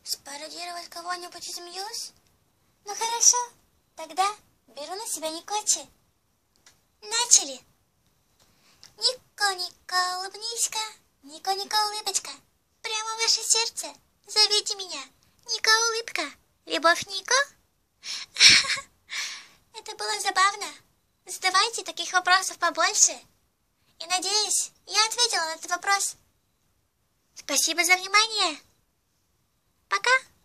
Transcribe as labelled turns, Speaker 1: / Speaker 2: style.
Speaker 1: Спародировать кого-нибудь из Мьюз? Ну хорошо, тогда беру на себя Никочи. Начали. Нико-нико, улыбнись-ка. Нико-нико, улыбочка. Прямо в ваше сердце. Зовите меня. Нико-улыбка. Любовь Нико? Это было забавно. Задавайте таких вопросов побольше. И надеюсь, я ответила на этот вопрос. Спасибо за внимание. Пока.